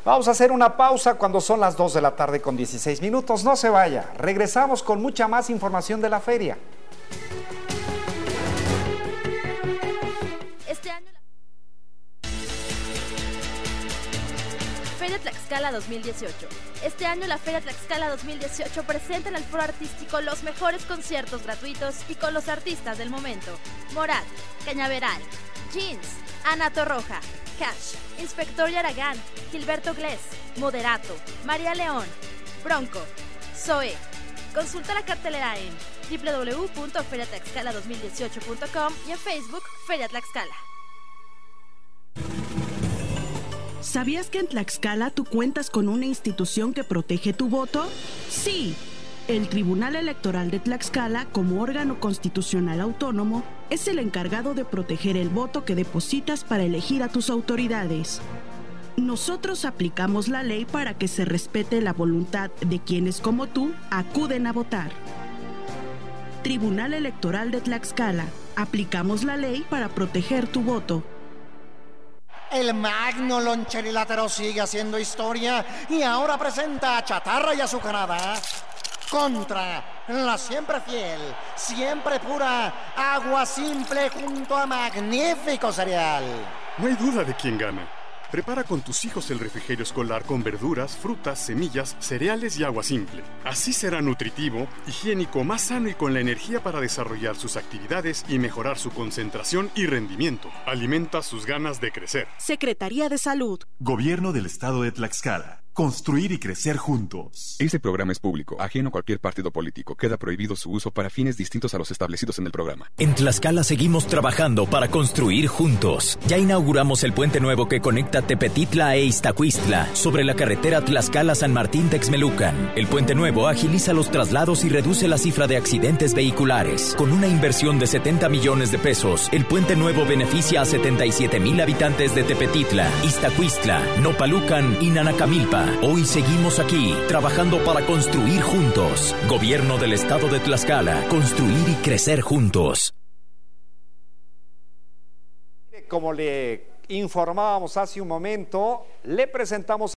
Vamos a hacer una pausa cuando son las 2 de la tarde con 16 minutos. No se vaya. Regresamos con mucha más información de la feria. Este año Feria Tlaxcala 2018. Este año la Feria Tlaxcala 2018 presenta en el foro artístico los mejores conciertos gratuitos y con los artistas del momento. Morat, Cañaveral, Jeans, Ana Torroja, Cash, Inspector Yaragán, Gilberto Glés, Moderato, María León, Bronco, Zoe. Consulta la cartelera en www.feriatlaxcala2018.com y en Facebook Feria Tlaxcala. ¿Sabías que en Tlaxcala tú cuentas con una institución que protege tu voto? Sí. El Tribunal Electoral de Tlaxcala, como órgano constitucional autónomo, es el encargado de proteger el voto que depositas para elegir a tus autoridades. Nosotros aplicamos la ley para que se respete la voluntad de quienes como tú acuden a votar. Tribunal Electoral de Tlaxcala. Aplicamos la ley para proteger tu voto. El magno loncherilátero sigue haciendo historia y ahora presenta a Chatarra y Azucarada contra la siempre fiel, siempre pura Agua Simple junto a Magnífico Cereal. No hay duda de quién gana. Prepara con tus hijos el refrigerio escolar con verduras, frutas, semillas, cereales y agua simple. Así será nutritivo, higiénico, más sano y con la energía para desarrollar sus actividades y mejorar su concentración y rendimiento. Alimenta sus ganas de crecer. Secretaría de Salud. Gobierno del Estado de Tlaxcala. Construir y crecer juntos. Este programa es público, ajeno a cualquier partido político. Queda prohibido su uso para fines distintos a los establecidos en el programa. En Tlaxcala seguimos trabajando para construir juntos. Ya inauguramos el puente nuevo que conecta Tepetitla e Iztacuistla sobre la carretera Tlaxcala-San Martín-Texmelucan. El puente nuevo agiliza los traslados y reduce la cifra de accidentes vehiculares. Con una inversión de 70 millones de pesos, el puente nuevo beneficia a 77,000 habitantes de Tepetitla, Iztacuistla, Nopalucan y Nanacamilpa. Hoy seguimos aquí, trabajando para construir juntos. Gobierno del Estado de Tlaxcala. Construir y crecer juntos. Como le informábamos hace un momento, le presentamos